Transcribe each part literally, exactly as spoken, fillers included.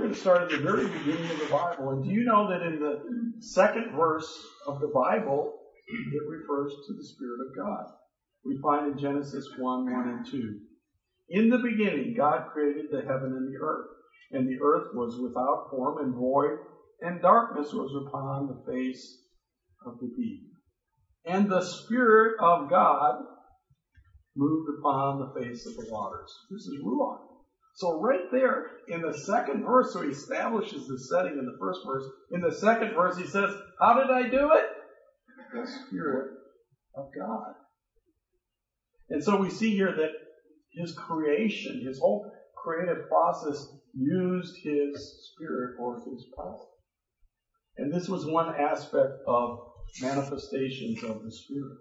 going to start at the very beginning of the Bible. And do you know that in the second verse of the Bible, it refers to the Spirit of God? We find in Genesis one, one and two. In the beginning, God created the heaven and the earth. And the earth was without form and void, and darkness was upon the face of the deep. And the Spirit of God moved upon the face of the waters. This is Ruach. So right there in the second verse, so he establishes the setting in the first verse. In the second verse, he says, how did I do it? The Spirit of God. And so we see here that his creation, his whole creative process used his Spirit or his power. And this was one aspect of manifestations of the Spirit.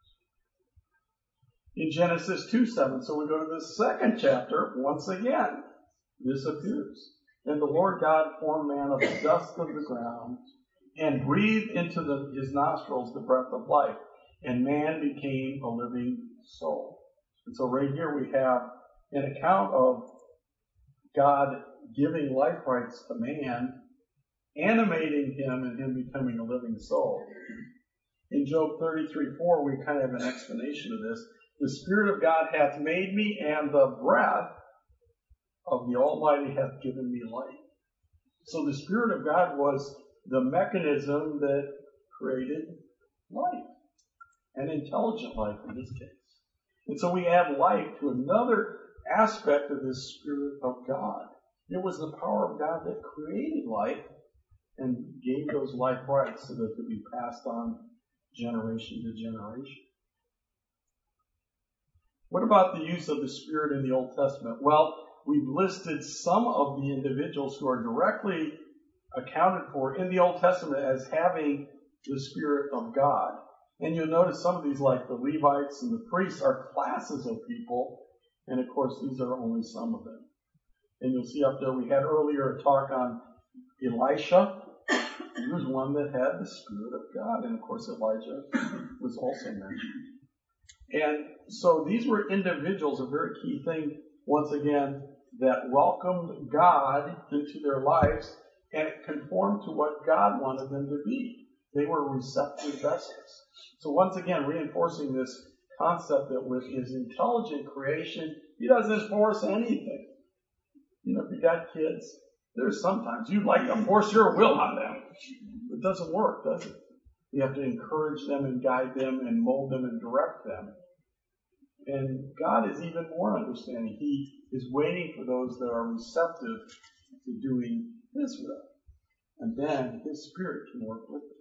In Genesis two seven, so we go to the second chapter, once again, this appears. And the Lord God formed man of the dust of the ground and breathed into the, his nostrils the breath of life. And man became a living soul. And so right here we have an account of God giving life rights to man, animating him and him becoming a living soul. In Job thirty-three four, we kind of have an explanation of this. The Spirit of God hath made me, and the breath of the Almighty hath given me life. So the Spirit of God was the mechanism that created life, an intelligent life in this case. And so we add life to another aspect of this Spirit of God. It was the power of God that created life and gave those life rights so that it could be passed on generation to generation. What about the use of the Spirit in the Old Testament? Well, we've listed some of the individuals who are directly accounted for in the Old Testament as having the Spirit of God. And you'll notice some of these, like the Levites and the priests, are classes of people. And of course, these are only some of them. And you'll see up there, we had earlier a talk on Elisha. He was one that had the Spirit of God. And of course, Elijah was also mentioned. And so these were individuals, a very key thing, once again, that welcomed God into their lives and conformed to what God wanted them to be. They were receptive vessels. So once again, reinforcing this concept that with his intelligent creation, he doesn't force anything. You know, if you got kids, there's sometimes you'd like to force your will on them. It doesn't work, does it? You have to encourage them and guide them and mold them and direct them. And God is even more understanding. He is waiting for those that are receptive to doing His will. And then His Spirit can work with them.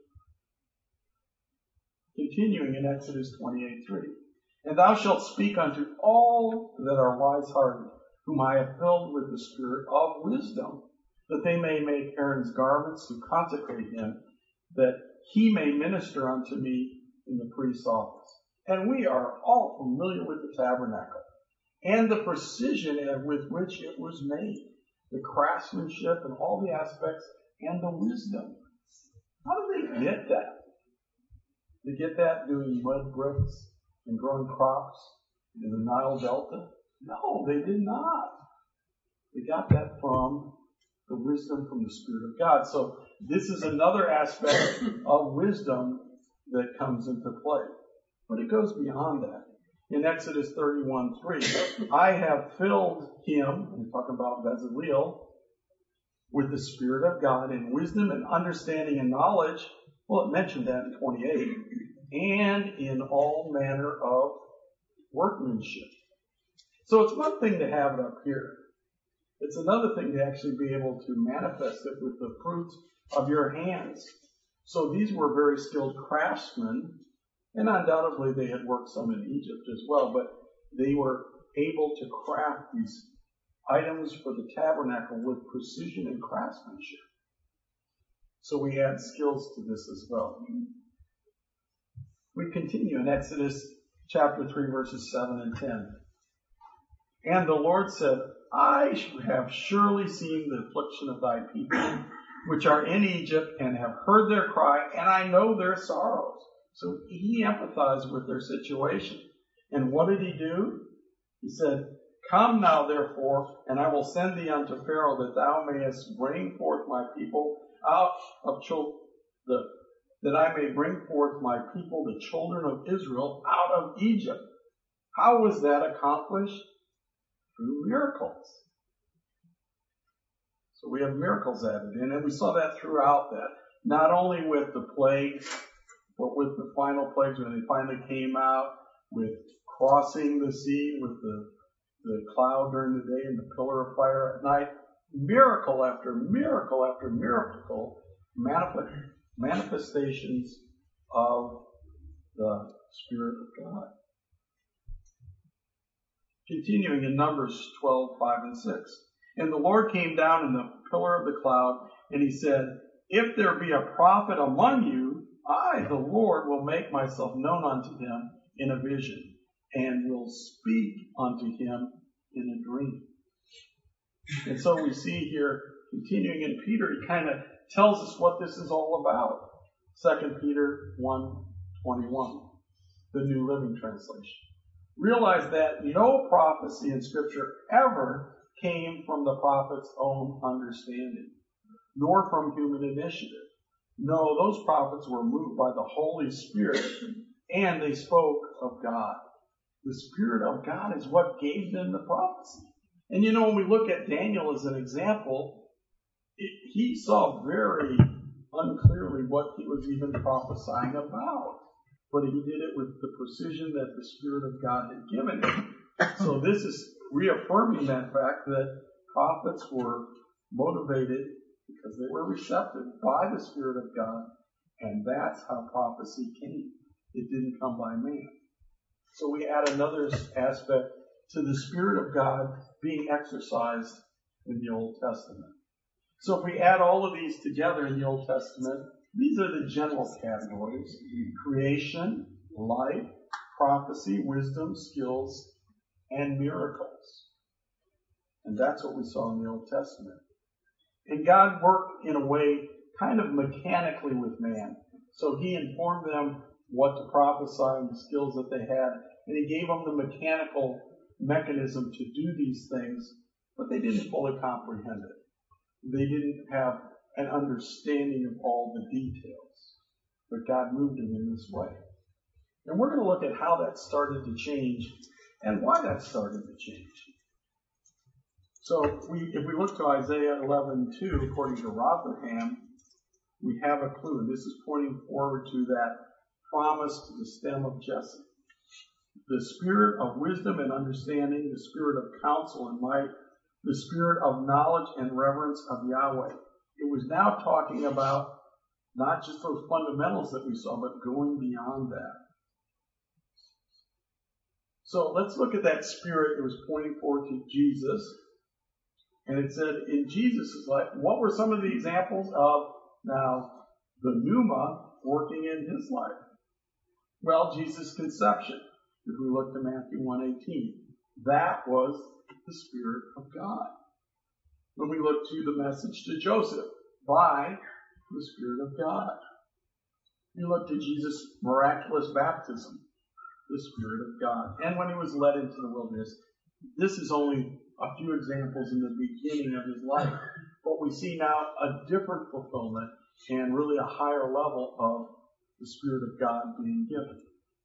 Continuing in Exodus twenty-eight three. And thou shalt speak unto all that are wise-hearted, whom I have filled with the Spirit of wisdom, that they may make Aaron's garments to consecrate him, that he may minister unto me in the priest's office. And we are all familiar with the tabernacle and the precision with which it was made, the craftsmanship and all the aspects and the wisdom. How did they get that? They get that doing mud bricks and growing crops in the Nile Delta? No, they did not. They got that from the wisdom from the Spirit of God. So this is another aspect of wisdom that comes into play. But it goes beyond that. In Exodus thirty-one three, I have filled him, we're talking about Bezaleel, with the Spirit of God in wisdom and understanding and knowledge. Well, it mentioned that in twenty-eight. And in all manner of workmanship. So it's one thing to have it up here. It's another thing to actually be able to manifest it with the fruit of your hands. So these were very skilled craftsmen, and undoubtedly they had worked some in Egypt as well, but they were able to craft these items for the tabernacle with precision and craftsmanship. So we add skills to this as well. We continue in Exodus chapter three, verses seven and ten. And the Lord said, I have surely seen the affliction of thy people, which are in Egypt, and have heard their cry, and I know their sorrows. So he empathized with their situation. And what did he do? He said, Come now, therefore, and I will send thee unto Pharaoh, that thou mayest bring forth my people out of children, that I may bring forth my people, the children of Israel, out of Egypt. How was that accomplished? Through miracles. So we have miracles added in, and we saw that throughout that. Not only with the plagues, but with the final plagues when they finally came out, with crossing the sea, with the, the cloud during the day and the pillar of fire at night. Miracle after miracle after miracle, manifestations of the Spirit of God. Continuing in Numbers twelve, five and six. And the Lord came down in the pillar of the cloud, and he said, If there be a prophet among you, I, the Lord, will make myself known unto him in a vision, and will speak unto him in a dream. And so we see here, continuing in Peter, he kind of tells us what this is all about. Second Peter one twenty-one, the New Living Translation. Realize that no prophecy in Scripture ever came from the prophet's own understanding, nor from human initiative. No, those prophets were moved by the Holy Spirit, and they spoke of God. The Spirit of God is what gave them the prophecy. And you know, when we look at Daniel as an example, it, he saw very unclearly what he was even prophesying about. But he did it with the precision that the Spirit of God had given him. So this is reaffirming that fact that prophets were motivated because they were receptive by the Spirit of God, and that's how prophecy came. It didn't come by man. So we add another aspect to the Spirit of God being exercised in the Old Testament. So if we add all of these together in the Old Testament, these are the general categories: creation, life, prophecy, wisdom, skills, and miracles. And that's what we saw in the Old Testament. And God worked in a way kind of mechanically with man. So he informed them what to prophesy and the skills that they had. And he gave them the mechanical mechanism to do these things, but they didn't fully comprehend it. They didn't have an understanding of all the details. But God moved them in this way. And we're going to look at how that started to change and why that started to change. So we, if we look to Isaiah eleven two, according to Rotherham, we have a clue. And this is pointing forward to that promise to the stem of Jesse. The spirit of wisdom and understanding, the spirit of counsel and might, the spirit of knowledge and reverence of Yahweh. It was now talking about not just those fundamentals that we saw, but going beyond that. So let's look at that spirit. It was pointing forward to Jesus. And it said in Jesus' life, what were some of the examples of now the pneuma working in his life? Well, Jesus' conception. If we look to Matthew one eighteen, that was the Spirit of God. When we look to the message to Joseph, by the Spirit of God. You look to Jesus' miraculous baptism, the Spirit of God. And when he was led into the wilderness, this is only a few examples in the beginning of his life. But we see now a different fulfillment and really a higher level of the Spirit of God being given.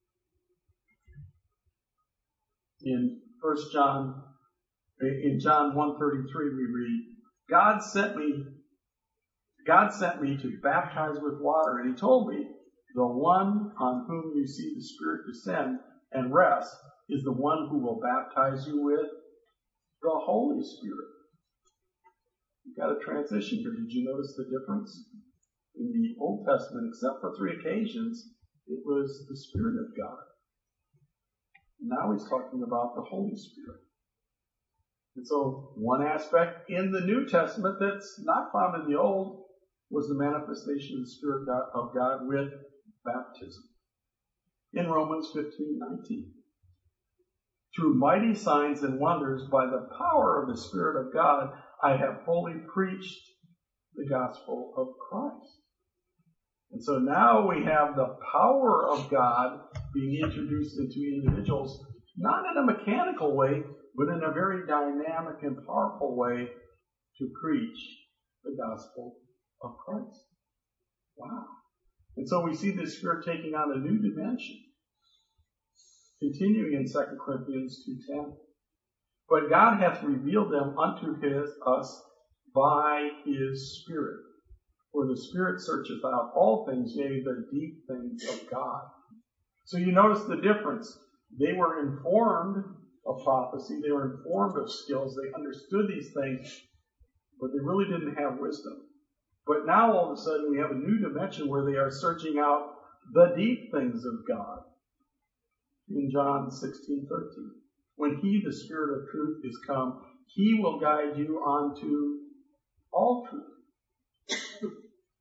In First John, in John one thirty-three, we read, God sent me, God sent me to baptize with water, and he told me, the one on whom you see the Spirit descend and rest is the one who will baptize you with the Holy Spirit. You've got a transition here. Did you notice the difference? In the Old Testament, except for three occasions, it was the Spirit of God. Now he's talking about the Holy Spirit. And so one aspect in the New Testament that's not found in the Old was the manifestation of the Spirit of God with baptism. In Romans fifteen nineteen. Through mighty signs and wonders by the power of the Spirit of God, I have fully preached the gospel of Christ. And so now we have the power of God being introduced into individuals, not in a mechanical way, but in a very dynamic and powerful way to preach the gospel of Christ. Wow. And so we see this Spirit taking on a new dimension. Continuing in Second Corinthians two ten. But God hath revealed them unto his, us by his Spirit. For the Spirit searcheth out all things, yea, the deep things of God. So you notice the difference. They were informed of prophecy. They were informed of skills. They understood these things, but they really didn't have wisdom. But now all of a sudden we have a new dimension where they are searching out the deep things of God. In John sixteen thirteen. When he, the Spirit of truth, is come, he will guide you onto all truth.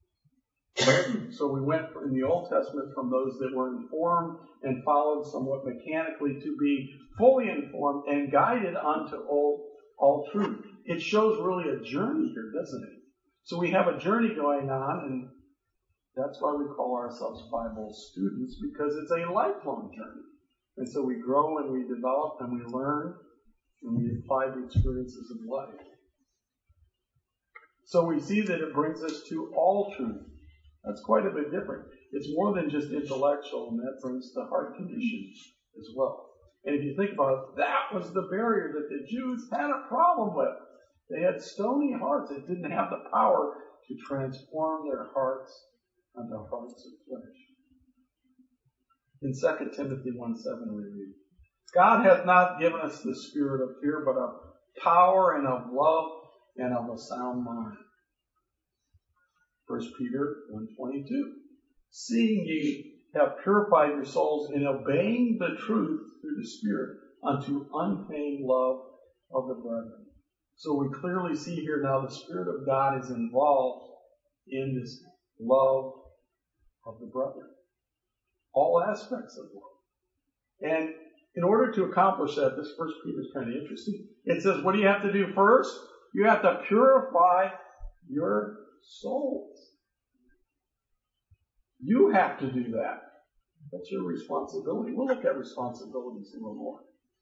So we went in the Old Testament from those that were informed and followed somewhat mechanically to be fully informed and guided onto all, all truth. It shows really a journey here, doesn't it? So we have a journey going on, and that's why we call ourselves Bible students, because it's a lifelong journey. And so we grow and we develop and we learn and we apply the experiences of life. So we see that it brings us to all truth. That's quite a bit different. It's more than just intellectual, and that brings the heart condition as well. And if you think about it, that was the barrier that the Jews had a problem with. They had stony hearts. It didn't have the power to transform their hearts into hearts of flesh. In Second Timothy one seven we read, God hath not given us the spirit of fear, but of power and of love and of a sound mind. First Peter one twenty-two, seeing ye have purified your souls in obeying the truth through the Spirit unto unfeigned love of the brethren. So we clearly see here now the Spirit of God is involved in this love of the brethren. All aspects of love. And in order to accomplish that, this First Peter is kind of interesting. It says, what do you have to do first? You have to purify your souls. You have to do that. That's your responsibility. We'll look at responsibilities a little more.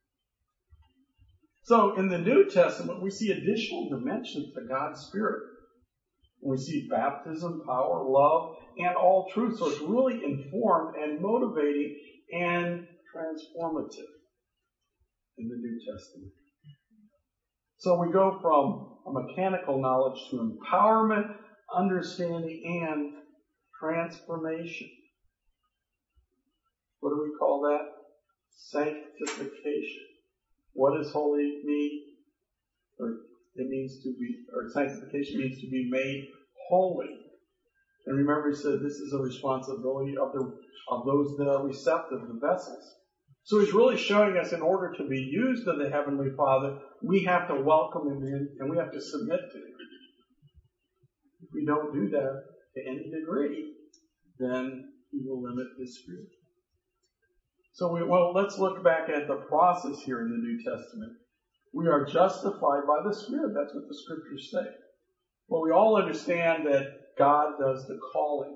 So in the New Testament, we see additional dimensions to God's Spirit. We see baptism, power, love, and all truth. So it's really informed and motivating and transformative in the New Testament. So we go from a mechanical knowledge to empowerment, understanding, and transformation. What do we call that? Sanctification. What does holy mean? Or it means to be, or sanctification means to be made holy. And remember, he said this is a responsibility of the of those that are receptive, the vessels. So he's really showing us in order to be used of the Heavenly Father, we have to welcome him in and we have to submit to him. If we don't do that to any degree, then he will limit his spirit. So we, well, let's look back at the process here in the New Testament. We are justified by the Spirit. That's what the Scriptures say. Well, we all understand that God does the calling.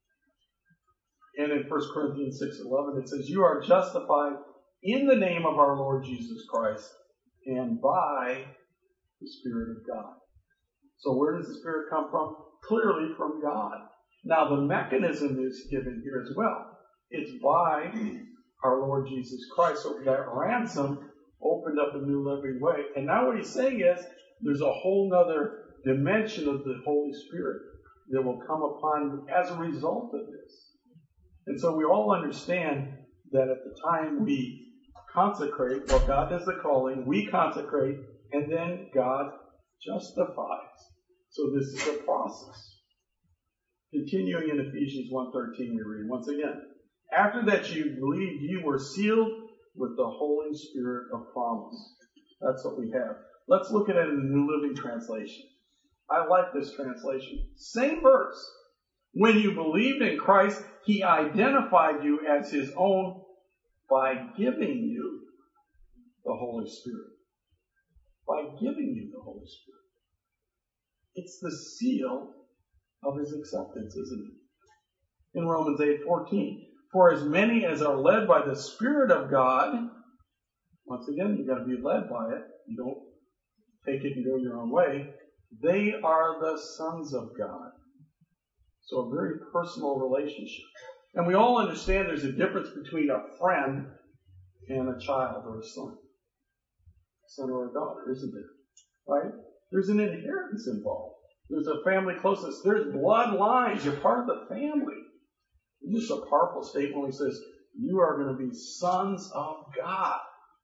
And in First Corinthians six eleven, it says, you are justified in the name of our Lord Jesus Christ and by the Spirit of God. So where does the Spirit come from? Clearly from God. Now the mechanism is given here as well. It's by our Lord Jesus Christ. So that ransom opened up a new living way. And now what he's saying is there's a whole other dimension of the Holy Spirit that will come upon you as a result of this. And so we all understand that at the time we consecrate, well, God does the calling, we consecrate, and then God justifies. So this is a process. Continuing in Ephesians one thirteen, we read once again, after that you believed, you were sealed with the Holy Spirit of promise. That's what we have. Let's look at it in the New Living Translation. I like this translation. Same verse. When you believed in Christ, he identified you as his own by giving you the Holy Spirit. By giving you the Holy Spirit. It's the seal of his acceptance, isn't it? In Romans eight fourteen. For as many as are led by the Spirit of God, Once again, you've got to be led by it. You don't take it and go your own way. They are the sons of God. So a very personal relationship. And we all understand there's a difference between a friend and a child or a son. A son or a daughter, isn't there? Right? There's an inheritance involved. There's a family closeness. There's bloodlines. You're part of the family. It's just a powerful statement when he says, you are going to be sons of God.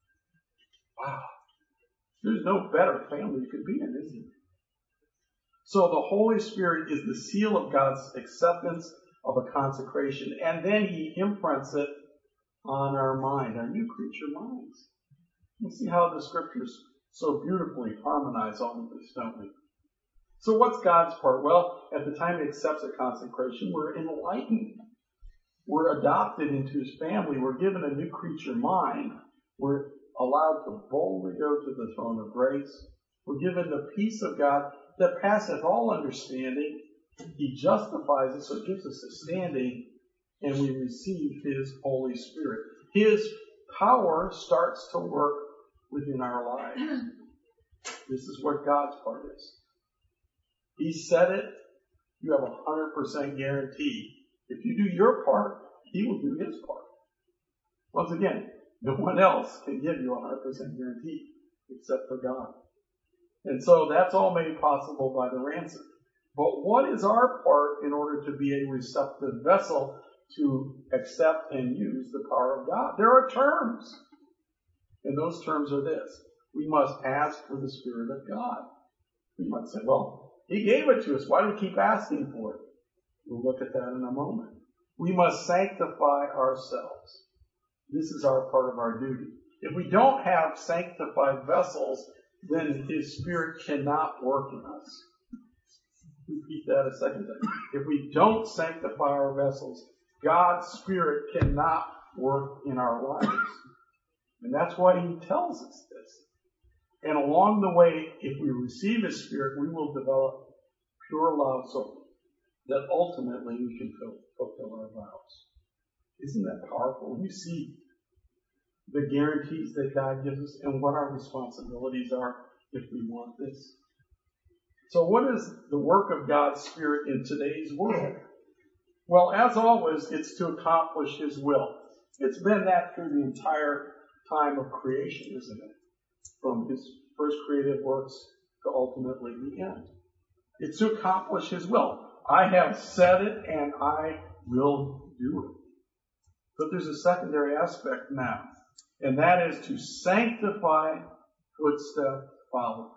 Wow. There's no better family you could be in, is there? So the Holy Spirit is the seal of God's acceptance of a consecration. And then he imprints it on our mind, our new creature minds. You see how the scriptures so beautifully harmonize all of this, don't we? So what's God's part? Well, at the time he accepts a consecration, we're enlightened. We're adopted into his family. We're given a new creature mind. We're allowed to boldly go to the throne of grace. We're given the peace of God that passeth all understanding. He justifies us, so it gives us a standing, and we receive his Holy Spirit. His power starts to work within our lives. This is what God's part is. He said it, you have a one hundred percent guarantee. If you do your part, he will do his part. Once again, no one else can give you a one hundred percent guarantee except for God. And so that's all made possible by the ransom. But what is our part in order to be a receptive vessel to accept and use the power of God? There are terms. And those terms are this. We must ask for the Spirit of God. We might say, well, he gave it to us. Why do we keep asking for it? We'll look at that in a moment. We must sanctify ourselves. This is our part of our duty. If we don't have sanctified vessels, then his Spirit cannot work in us. Repeat that a second time. If we don't sanctify our vessels, God's Spirit cannot work in our lives. And that's why he tells us this. And along the way, if we receive his Spirit, we will develop pure love so that ultimately we can fulfill our vows. Isn't that powerful? When you see the guarantees that God gives us and what our responsibilities are if we want this. So what is the work of God's Spirit in today's world? Well, as always, it's to accomplish his will. It's been that through the entire time of creation, isn't it? From his first creative works to ultimately the end. It's to accomplish his will. I have said it and I will do it. But there's a secondary aspect now, and that is to sanctify footstep followers.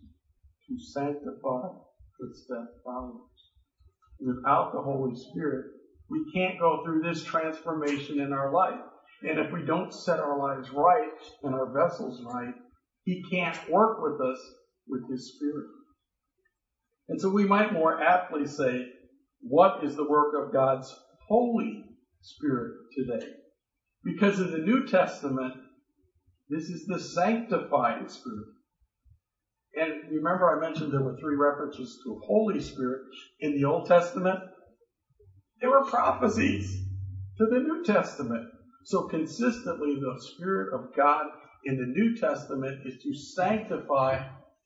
To sanctify footstep followers. Without the Holy Spirit, we can't go through this transformation in our life. And if we don't set our lives right and our vessels right, he can't work with us with his Spirit. And so we might more aptly say, what is the work of God's Holy Spirit today? Because in the New Testament, this is the sanctifying Spirit. And remember I mentioned there were three references to Holy Spirit in the Old Testament. They were prophecies to the New Testament. So consistently, the Spirit of God in the New Testament is to sanctify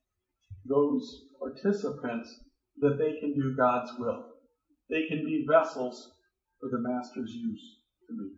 those participants that they can do God's will. They can be vessels for the Master's use to be.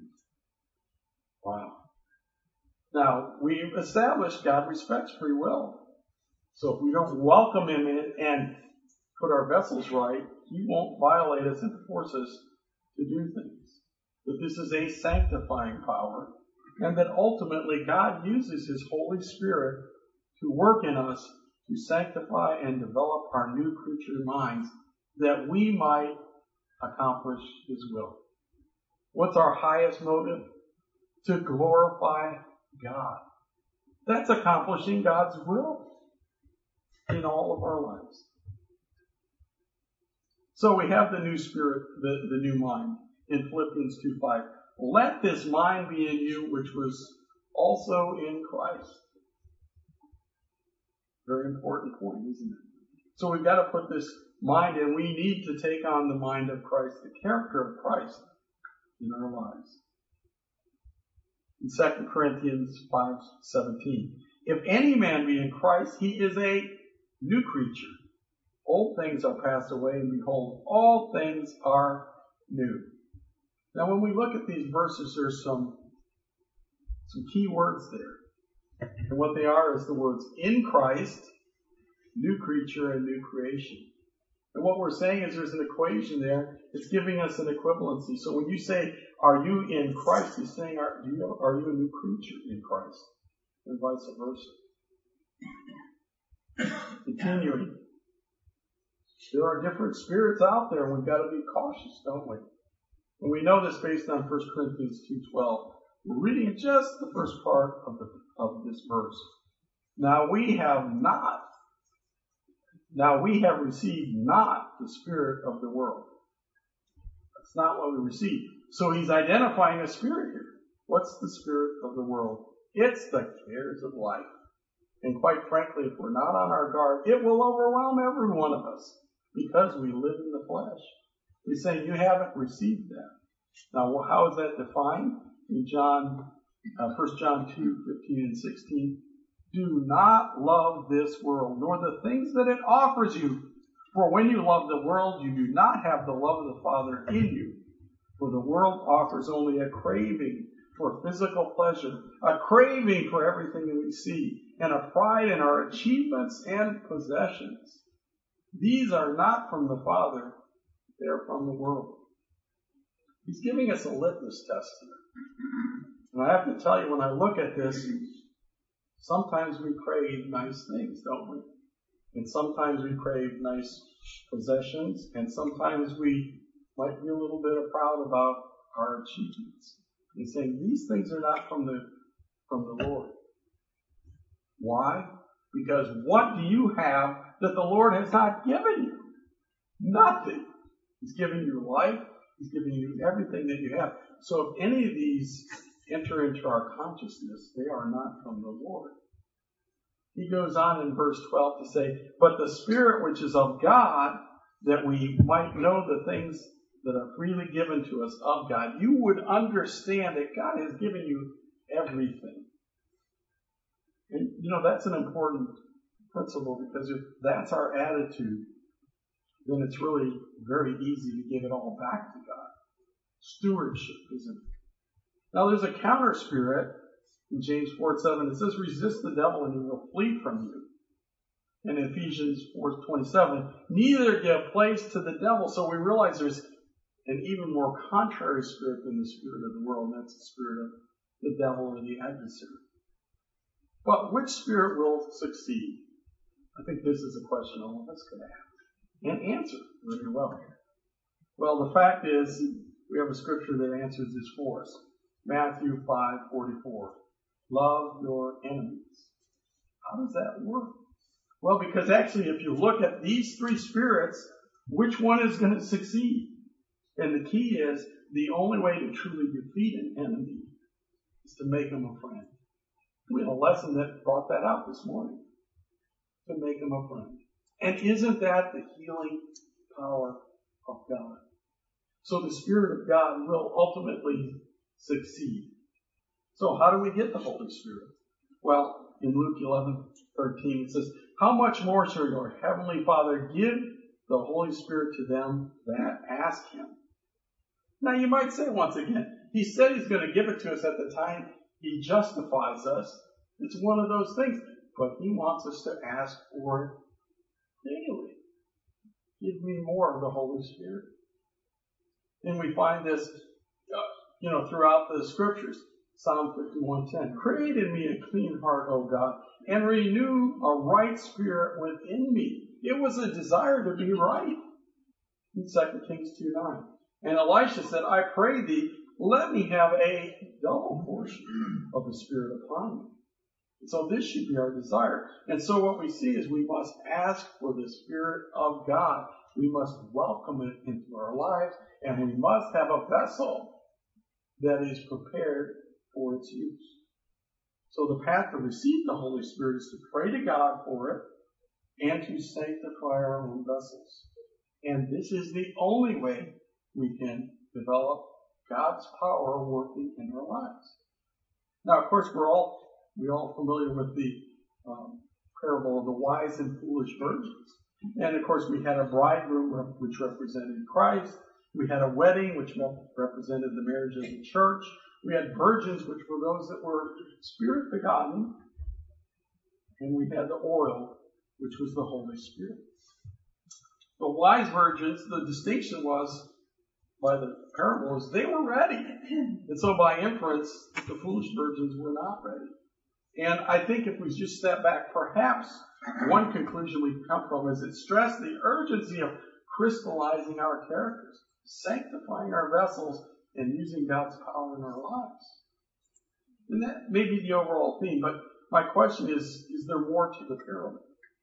Wow. Now, we've established God respects free will. So if we don't welcome him in and put our vessels right, he won't violate us and force us to do things. But this is a sanctifying power, and that ultimately God uses his Holy Spirit to work in us to sanctify and develop our new creature minds that we might accomplish his will. What's our highest motive? To glorify God. That's accomplishing God's will in all of our lives. So we have the new spirit, the, the new mind in Philippians two five. Let this mind be in you, which was also in Christ. Very important point, isn't it? So we've got to put this mind in. We need to take on the mind of Christ, the character of Christ in our lives. In Second Corinthians five seventeen. If any man be in Christ, he is a new creature. Old things are passed away, and behold, all things are new. Now, when we look at these verses, there's some, some key words there. And what they are is the words in Christ, new creature, and new creation. And what we're saying is there's an equation there. It's giving us an equivalency. So when you say, are you in Christ? He's saying, are you, are you a new creature in Christ? And vice versa. Continuing. There are different spirits out there, and we've got to be cautious, don't we? And we know this based on First Corinthians two twelve. We're reading just the first part of, the, of this verse. Now we have not, now we have received not the spirit of the world. That's not what we received. So he's identifying a spirit here. What's the spirit of the world? It's the cares of life. And quite frankly, if we're not on our guard, it will overwhelm every one of us because we live in the flesh. He's saying you haven't received that. Now, well, how is that defined? In John, uh, First John two fifteen and sixteen. Do not love this world, nor the things that it offers you. For when you love the world, you do not have the love of the Father in you. For the world offers only a craving for physical pleasure, a craving for everything that we see, and a pride in our achievements and possessions. These are not from the Father, they are from the world. He's giving us a litmus test here. And I have to tell you, when I look at this, sometimes we crave nice things, don't we? And sometimes we crave nice possessions, and sometimes we might be a little bit proud about our achievements. He's saying these things are not from the from the Lord. Why? Because what do you have that the Lord has not given you? Nothing. He's given you life. He's given you everything that you have. So if any of these enter into our consciousness, they are not from the Lord. He goes on in verse twelve to say, but the Spirit which is of God, that we might know the things that are freely given to us of God. You would understand that God has given you everything. And, you know, that's an important principle, because if that's our attitude, then it's really very easy to give it all back to God. Stewardship, isn't it? Now, there's a counter spirit in James four seven. It says, resist the devil and he will flee from you. And in Ephesians four twenty-seven, neither give place to the devil. So we realize there's an even more contrary spirit than the spirit of the world, and that's the spirit of the devil or the adversary. But which spirit will succeed? I think this is a question all of us could ask and answer very well. Well, the fact is, we have a scripture that answers this for us. Matthew five forty-four. Love your enemies. How does that work? Well, because actually, if you look at these three spirits, which one is going to succeed? And the key is, the only way to truly defeat an enemy is to make him a friend. We had a lesson that brought that out this morning. To make him a friend. And isn't that the healing power of God? So the Spirit of God will ultimately succeed. So how do we get the Holy Spirit? Well, in Luke eleven thirteen it says, how much more shall your Heavenly Father give the Holy Spirit to them that ask Him? Now you might say once again, He said He's going to give it to us at the time He justifies us. It's one of those things. But He wants us to ask for it daily. Give me more of the Holy Spirit. And we find this, you know, throughout the Scriptures. Psalm fifty-one ten. Create in me a clean heart, O God, and renew a right spirit within me. It was a desire to be right. In Second Kings two nine. And Elisha said, I pray thee, let me have a double portion of the Spirit upon me. So this should be our desire. And so what we see is we must ask for the Spirit of God. We must welcome it into our lives, and we must have a vessel that is prepared for its use. So the path to receive the Holy Spirit is to pray to God for it and to sanctify our own vessels. And this is the only way we can develop God's power working in our lives. Now, of course, we're all we're all familiar with the um, parable of the wise and foolish virgins. And of course, we had a bridegroom which represented Christ. We had a wedding which represented the marriage of the church. We had virgins, which were those that were spirit begotten. And we had the oil, which was the Holy Spirit. The wise virgins, the distinction was, by the parable, is they were ready. And so by inference, the foolish virgins were not ready. And I think if we just step back, perhaps one conclusion we come from is it stressed the urgency of crystallizing our characters, sanctifying our vessels, and using God's power in our lives. And that may be the overall theme, but my question is, is there more to the parable?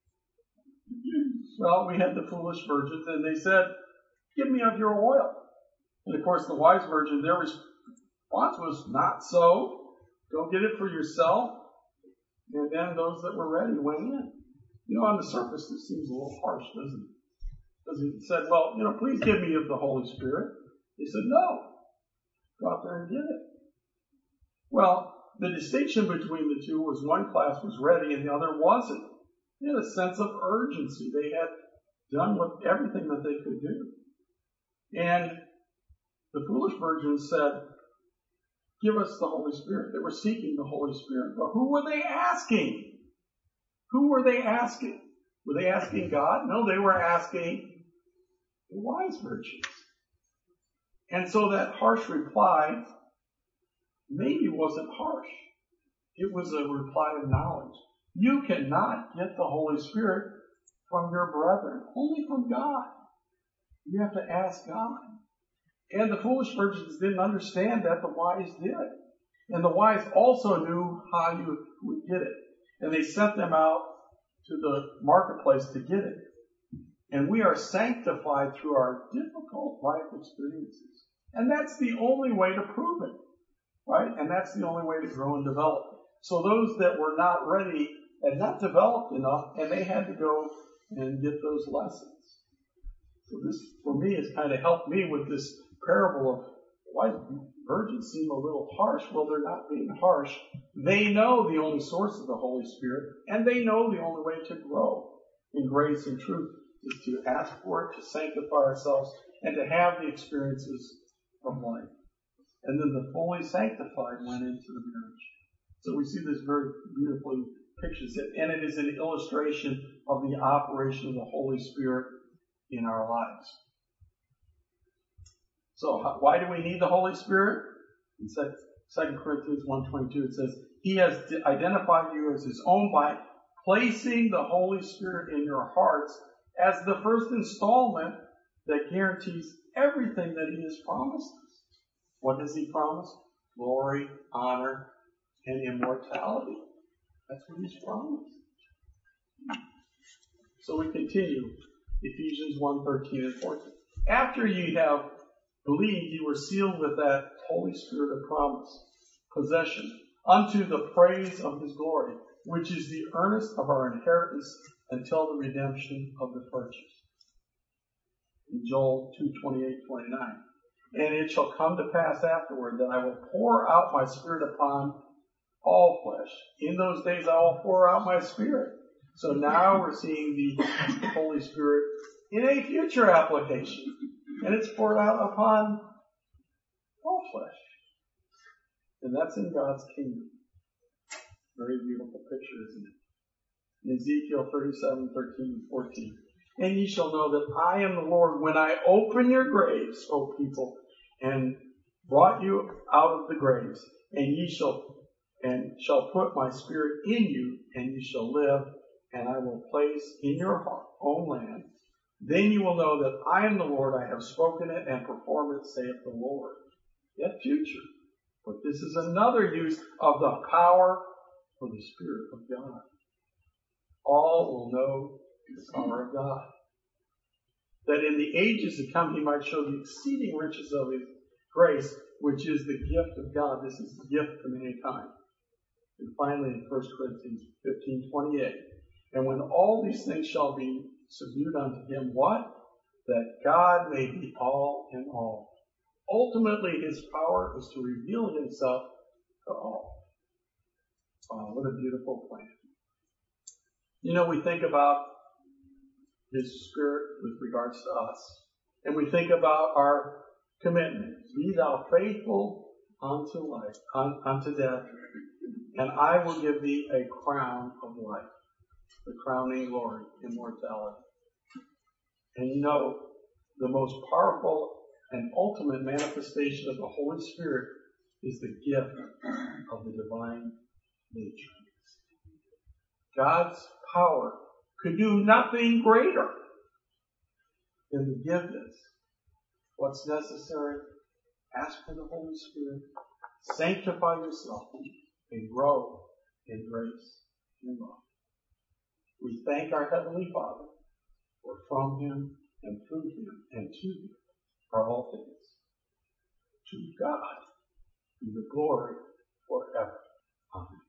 Well, we had the foolish virgins, and they said, give me of your oil. And of course, the wise virgin, their response was, not so. Go get it for yourself. And then those that were ready went in. You know, on the surface, this seems a little harsh, doesn't it? Because he said, well, you know, please give me of the Holy Spirit. They said, no. Go out there and get it. Well, the distinction between the two was one class was ready and the other wasn't. They had a sense of urgency. They had done what, everything that they could do. And the foolish virgins said, give us the Holy Spirit. They were seeking the Holy Spirit. But who were they asking? Who were they asking? Were they asking God? No, they were asking the wise virgins. And so that harsh reply maybe wasn't harsh. It was a reply of knowledge. You cannot get the Holy Spirit from your brethren, only from God. You have to ask God. And the foolish virgins didn't understand that, the wise did. And the wise also knew how you would get it. And they sent them out to the marketplace to get it. And we are sanctified through our difficult life experiences. And that's the only way to prove it. Right? And that's the only way to grow and develop. So those that were not ready had not developed enough, and they had to go and get those lessons. So this, for me, has kind of helped me with this parable of why virgins seem a little harsh. Well, they're not being harsh. They know the only source of the Holy Spirit, and they know the only way to grow in grace and truth is to ask for it, to sanctify ourselves, and to have the experiences of life. And then the fully sanctified went into the marriage. So we see this very beautifully pictures it, and it is an illustration of the operation of the Holy Spirit in our lives. So how, why do we need the Holy Spirit? In Second Corinthians one twenty-two it says, He has identified you as His own by placing the Holy Spirit in your hearts as the first installment that guarantees everything that He has promised us. What does He promise? Glory, honor, and immortality. That's what He's promised. So we continue. Ephesians one thirteen and fourteen. After ye have believed, ye were sealed with that Holy Spirit of promise, possession, unto the praise of His glory, which is the earnest of our inheritance until the redemption of the purchase. In Joel two twenty-eight twenty-nine. And it shall come to pass afterward that I will pour out my Spirit upon all flesh. In those days I will pour out my Spirit. So now we're seeing the Holy Spirit in a future application. And it's poured out upon all flesh. And that's in God's kingdom. Very beautiful picture, isn't it? In Ezekiel thirty-seven, thirteen, and fourteen. And ye shall know that I am the Lord when I open your graves, O people, and brought you out of the graves, and ye shall and shall put my Spirit in you, and ye shall live, and I will place in your own land. Then you will know that I am the Lord, I have spoken it, and perform it, saith the Lord. Yet future. But this is another use of the power of the Spirit of God. All will know the power of God. That in the ages to come He might show the exceeding riches of His grace, which is the gift of God. This is the gift to mankind. And finally in First Corinthians fifteen twenty-eight. And when all these things shall be subdued unto Him, what? That God may be all in all. Ultimately, His power is to reveal Himself to all. Oh, what a beautiful plan. You know, we think about His Spirit with regards to us. And we think about our commitment. Be thou faithful unto life, un, unto death, and I will give thee a crown of life, the crowning glory, immortality. And you know, the most powerful and ultimate manifestation of the Holy Spirit is the gift of the divine nature. God's power could do nothing greater than to give this. What's necessary? Ask for the Holy Spirit. Sanctify yourself and grow in grace and love. We thank our Heavenly Father, for from Him and through Him and to Him are all things. To God be the glory forever. Amen.